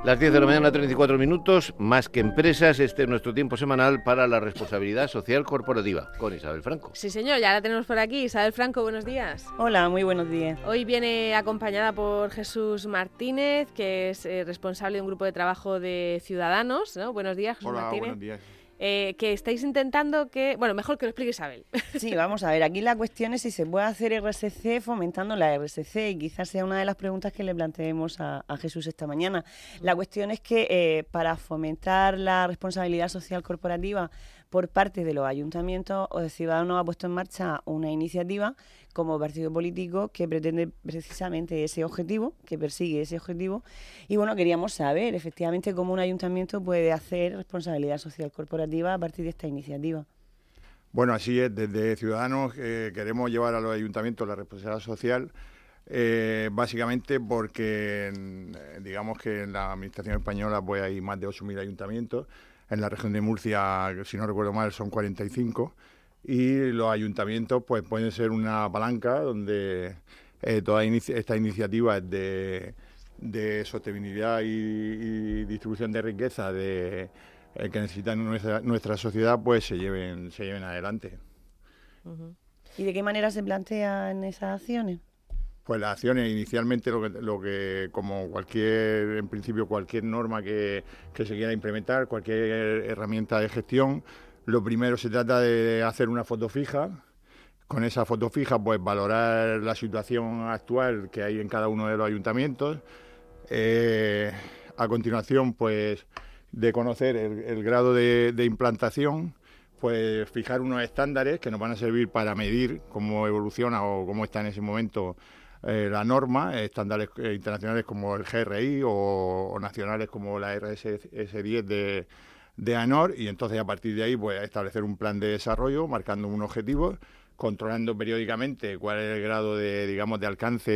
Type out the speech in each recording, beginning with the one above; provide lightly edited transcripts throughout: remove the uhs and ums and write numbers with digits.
Las 10 de la mañana, 34 minutos, Más que Empresas. Este es nuestro tiempo semanal para la responsabilidad social corporativa, con Isabel Franco. Sí, señor, ya la tenemos por aquí. Isabel Franco, buenos días. Hola, muy buenos días. Hoy viene acompañada por Jesús Martínez, que es responsable de un grupo de trabajo de Ciudadanos, ¿no? Buenos días, Jesús Martínez. Buenos días. Que estáis intentando que... Bueno, mejor que lo explique Isabel. Sí, vamos a ver, aquí la cuestión es si se puede hacer RSC fomentando la RSC, y quizás sea una de las preguntas que le planteemos a Jesús esta mañana. La cuestión es que para fomentar la responsabilidad social corporativa por parte de los ayuntamientos, Ciudadanos ha puesto en marcha una iniciativa como partido político que pretende precisamente ese objetivo, que persigue ese objetivo. Y bueno, queríamos saber efectivamente cómo un ayuntamiento puede hacer responsabilidad social corporativa a partir de esta iniciativa. Bueno, así es, desde Ciudadanos queremos llevar a los ayuntamientos la responsabilidad social, básicamente porque digamos que en la administración española pues hay más de 8.000 ayuntamientos. En la región de Murcia, si no recuerdo mal, son 45, y los ayuntamientos pues pueden ser una palanca donde toda esta iniciativa de sostenibilidad y distribución de riqueza que necesitan nuestra sociedad pues se lleven adelante. Uh-huh. ¿Y de qué manera se plantean esas acciones? Pues las acciones, inicialmente lo que como en principio cualquier norma que se quiera implementar, cualquier herramienta de gestión, lo primero se trata de hacer una foto fija. Con esa foto fija, pues valorar la situación actual que hay en cada uno de los ayuntamientos. A continuación, pues de conocer el grado de implantación, pues fijar unos estándares que nos van a servir para medir cómo evoluciona o cómo está en ese momento la norma, estándares internacionales como el GRI o nacionales como la RSS10 de AENOR, y entonces a partir de ahí pues establecer un plan de desarrollo marcando un objetivo, controlando periódicamente cuál es el grado de alcance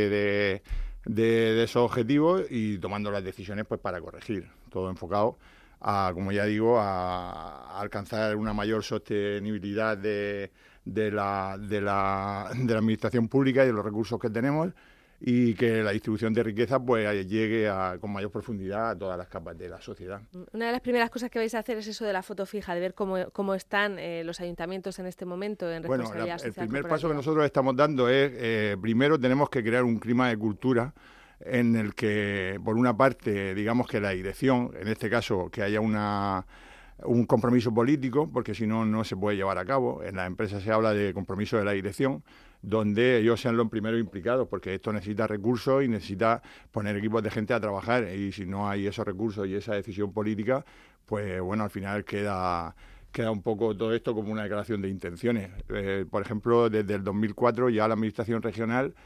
de esos objetivos y tomando las decisiones pues para corregir, todo enfocado a, como ya digo, a alcanzar una mayor sostenibilidad de la administración pública y de los recursos que tenemos, y que la distribución de riqueza pues llegue con mayor profundidad a todas las capas de la sociedad. Una de las primeras cosas que vais a hacer es eso de la foto fija, de ver cómo están los ayuntamientos en este momento en responsabilidad social. El primer paso que nosotros estamos dando es, primero tenemos que crear un clima de cultura en el que, por una parte, digamos que la dirección, en este caso, que haya un compromiso político, porque si no, no se puede llevar a cabo. En las empresas se habla de compromiso de la dirección, donde ellos sean los primeros implicados, porque esto necesita recursos y necesita poner equipos de gente a trabajar, y si no hay esos recursos y esa decisión política, pues bueno, al final queda un poco todo esto como una declaración de intenciones. Por ejemplo, desde el 2004 ya la Administración Regional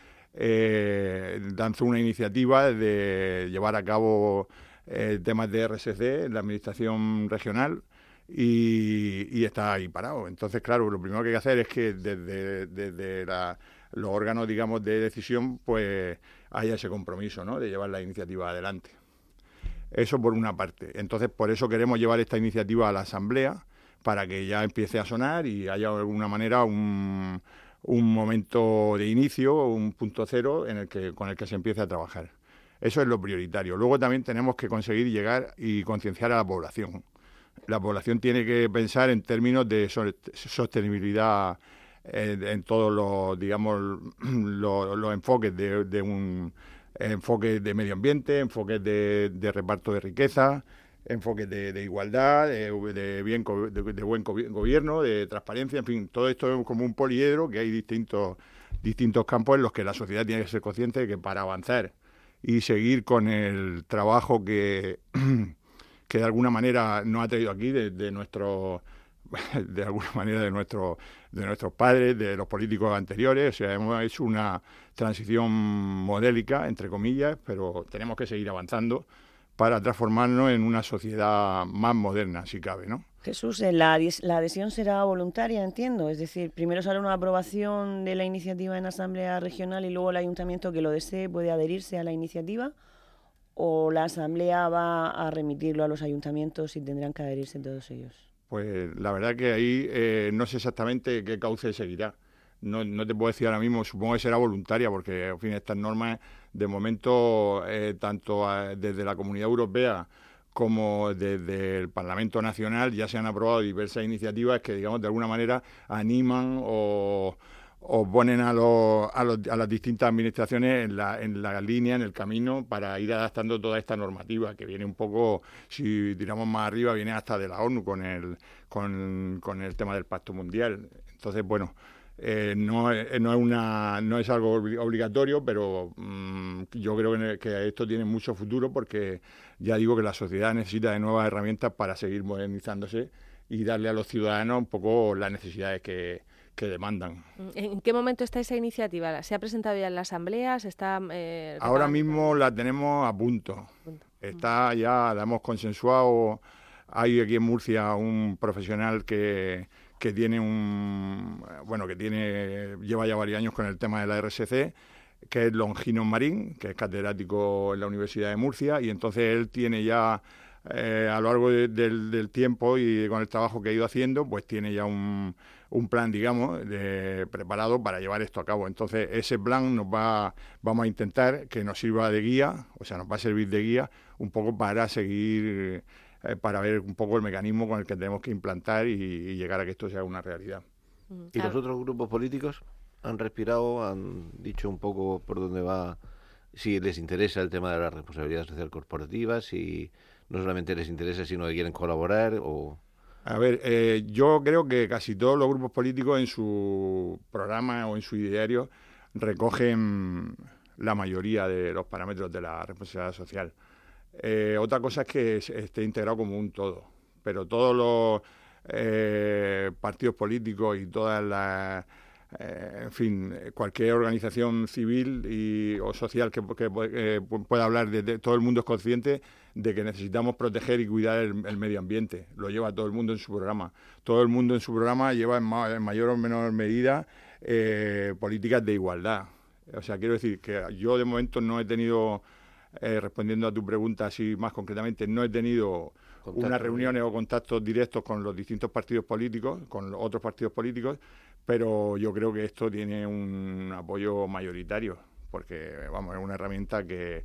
lanzó una iniciativa de llevar a cabo temas de RSC en la Administración Regional, y está ahí parado. Entonces, claro, lo primero que hay que hacer es que desde los órganos, digamos, de decisión, pues haya ese compromiso, ¿no?, de llevar la iniciativa adelante. Eso por una parte. Entonces, por eso queremos llevar esta iniciativa a la Asamblea, para que ya empiece a sonar y haya de alguna manera un momento de inicio, un punto cero con el que se empiece a trabajar. Eso es lo prioritario. Luego también tenemos que conseguir llegar y concienciar a la población. La población tiene que pensar en términos de sostenibilidad en todos los enfoques de un enfoque de medio ambiente, enfoques de reparto de riqueza, enfoques de igualdad, de buen gobierno, de transparencia, en fin, todo esto es como un poliedro, que hay distintos campos en los que la sociedad tiene que ser consciente de que para avanzar y seguir con el trabajo que de alguna manera nos ha traído aquí de nuestros padres, de los políticos anteriores. O sea, hemos hecho una transición modélica, entre comillas, pero tenemos que seguir avanzando para transformarnos en una sociedad más moderna, si cabe, ¿no? Jesús, la adhesión será voluntaria, entiendo. Es decir, primero sale una aprobación de la iniciativa en Asamblea Regional y luego el ayuntamiento que lo desee puede adherirse a la iniciativa, ¿o la Asamblea va a remitirlo a los ayuntamientos y tendrán que adherirse todos ellos? Pues la verdad que ahí no sé exactamente qué cauce seguirá. No te puedo decir ahora mismo, supongo que será voluntaria, porque en fin, estas normas De momento, tanto desde la Comunidad Europea como desde el Parlamento Nacional ya se han aprobado diversas iniciativas que, digamos, de alguna manera animan o ponen a las distintas administraciones en la línea, en el camino, para ir adaptando toda esta normativa, que viene un poco, si tiramos más arriba, viene hasta de la ONU con el tema del Pacto Mundial. Entonces, bueno, no es algo obligatorio, pero yo creo que esto tiene mucho futuro, porque ya digo que la sociedad necesita de nuevas herramientas para seguir modernizándose y darle a los ciudadanos un poco las necesidades que demandan. ¿En qué momento está esa iniciativa? ¿Se ha presentado ya en la Asamblea? Ahora mismo la tenemos a punto. Está ya, la hemos consensuado. Hay aquí en Murcia un profesional que lleva ya varios años con el tema de la RSC, que es Longinos Marín, que es catedrático en la Universidad de Murcia, y entonces él tiene ya, a lo largo del tiempo y con el trabajo que ha ido haciendo, pues tiene ya un plan, digamos, preparado para llevar esto a cabo. Entonces, ese plan vamos a intentar que nos sirva de guía, o sea, nos va a servir de guía un poco para seguir, para ver un poco el mecanismo con el que tenemos que implantar y llegar a que esto sea una realidad. ¿Y los otros grupos políticos han respirado, han dicho un poco por dónde va, si les interesa el tema de la responsabilidad social corporativa, si no solamente les interesa, sino que quieren colaborar o...? A ver, yo creo que casi todos los grupos políticos en su programa o en su ideario recogen la mayoría de los parámetros de la responsabilidad social. Otra cosa es que esté integrado como un todo, pero todos los partidos políticos y todas las... en fin, cualquier organización civil o social que pueda hablar todo el mundo es consciente de que necesitamos proteger y cuidar el medio ambiente. Lo lleva todo el mundo en su programa. Todo el mundo en su programa lleva en mayor o menor medida políticas de igualdad. O sea, quiero decir que yo de momento no he tenido, respondiendo a tu pregunta así más concretamente, no he tenido unas reuniones o contactos directos con los distintos partidos políticos, con los otros partidos políticos, pero yo creo que esto tiene un apoyo mayoritario, porque vamos, es una herramienta que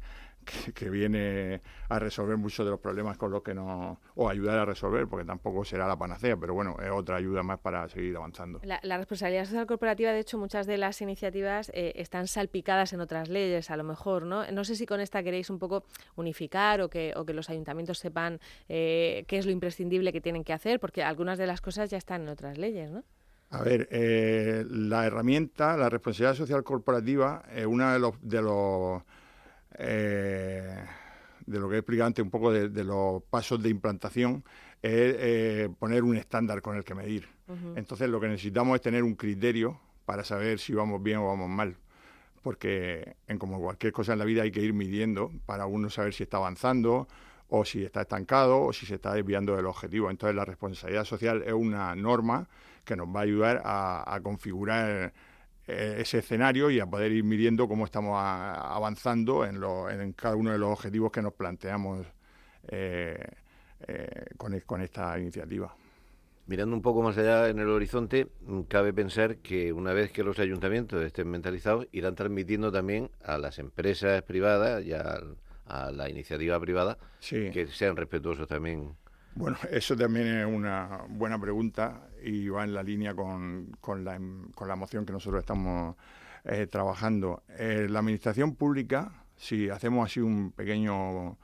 viene a resolver muchos de los problemas con los que o ayudar a resolver, porque tampoco será la panacea, pero bueno, es otra ayuda más para seguir avanzando. La responsabilidad social corporativa, de hecho, muchas de las iniciativas están salpicadas en otras leyes, a lo mejor, ¿no? No sé si con esta queréis un poco unificar o que los ayuntamientos sepan qué es lo imprescindible que tienen que hacer, porque algunas de las cosas ya están en otras leyes, ¿no? A ver, la herramienta, la responsabilidad social corporativa, es una de lo que he explicado antes un poco de los pasos de implantación, es poner un estándar con el que medir. Uh-huh. Entonces, lo que necesitamos es tener un criterio para saber si vamos bien o vamos mal, porque como cualquier cosa en la vida hay que ir midiendo para uno saber si está avanzando o si está estancado o si se está desviando del objetivo. Entonces, la responsabilidad social es una norma que nos va a ayudar a configurar ese escenario y a poder ir midiendo cómo estamos avanzando en cada uno de los objetivos que nos planteamos con esta iniciativa. Mirando un poco más allá en el horizonte, cabe pensar que una vez que los ayuntamientos estén mentalizados, irán transmitiendo también a las empresas privadas y a la iniciativa privada, sí, que sean respetuosos también. Bueno, eso también es una buena pregunta y va en la línea con la moción que nosotros estamos trabajando. La administración pública, si hacemos así un pequeño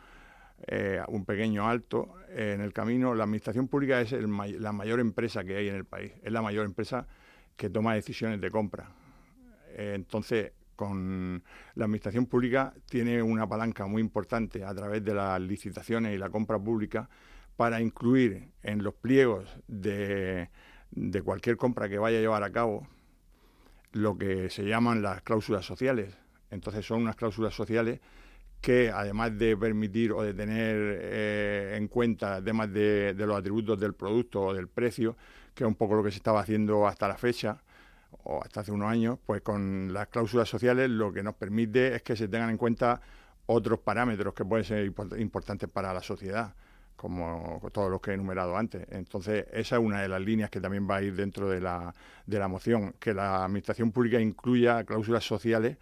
alto en el camino, la administración pública es la mayor empresa que hay en el país, es la mayor empresa que toma decisiones de compra. Entonces, con la administración pública tiene una palanca muy importante a través de las licitaciones y la compra pública para incluir en los pliegos de cualquier compra que vaya a llevar a cabo lo que se llaman las cláusulas sociales. Entonces son unas cláusulas sociales que, además de permitir o de tener en cuenta además de los atributos del producto o del precio, que es un poco lo que se estaba haciendo hasta la fecha o hasta hace unos años, pues con las cláusulas sociales lo que nos permite es que se tengan en cuenta otros parámetros que pueden ser importantes para la sociedad, como todos los que he enumerado antes. Entonces, esa es una de las líneas que también va a ir dentro de la moción, que la administración pública incluya cláusulas sociales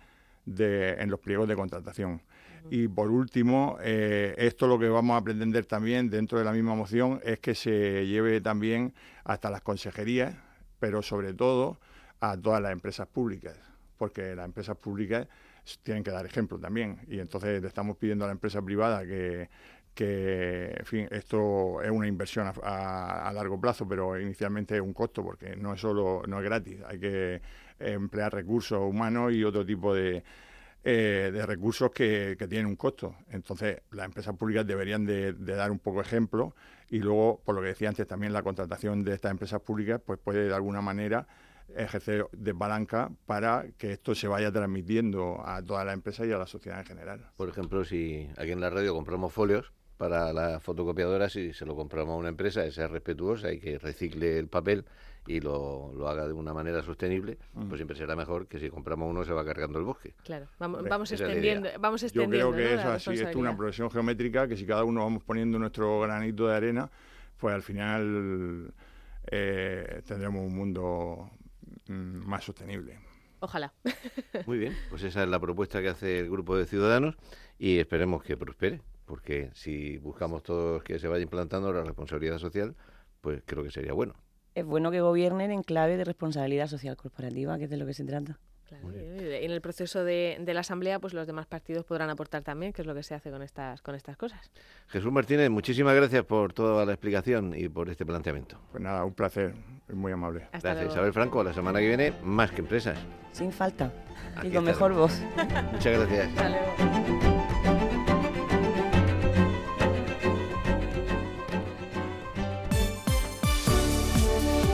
en los pliegos de contratación. Y por último, esto lo que vamos a pretender también dentro de la misma moción es que se lleve también hasta las consejerías, pero sobre todo a todas las empresas públicas, porque las empresas públicas tienen que dar ejemplo también. Y entonces le estamos pidiendo a la empresa privada que en fin, esto es una inversión a largo plazo, pero inicialmente es un costo, porque no es gratis, hay que emplear recursos humanos y otro tipo de recursos que tienen un costo. Entonces, las empresas públicas deberían de dar un poco ejemplo, y luego, por lo que decía antes, también la contratación de estas empresas públicas pues puede de alguna manera ejercer de palanca para que esto se vaya transmitiendo a todas las empresas y a la sociedad en general. Por ejemplo, si aquí en la radio compramos folios para las fotocopiadoras, si se lo compramos a una empresa, esa es respetuosa y que recicle el papel y lo haga de una manera sostenible, pues siempre será mejor que si compramos uno se va cargando el bosque. Claro, vamos extendiendo. Yo creo que ¿no? es así, es una progresión geométrica que si cada uno vamos poniendo nuestro granito de arena, pues al final tendremos un mundo más sostenible. Ojalá. Muy bien, pues esa es la propuesta que hace el grupo de ciudadanos y esperemos que prospere, porque si buscamos todos que se vaya implantando la responsabilidad social, pues creo que sería bueno. Es bueno que gobiernen en clave de responsabilidad social corporativa, que es de lo que se trata. Claro, y en el proceso de la Asamblea, pues los demás partidos podrán aportar también, que es lo que se hace con estas cosas. Jesús Martínez, muchísimas gracias por toda la explicación y por este planteamiento. Pues nada, un placer, muy amable. Hasta Gracias, luego. Isabel Franco. La semana que viene, más que empresas. Sin falta. Aquí Y con estaremos. mejor voz. Muchas gracias. Hasta luego.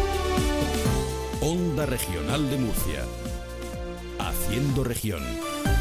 Onda Regional de Murcia. Haciendo región.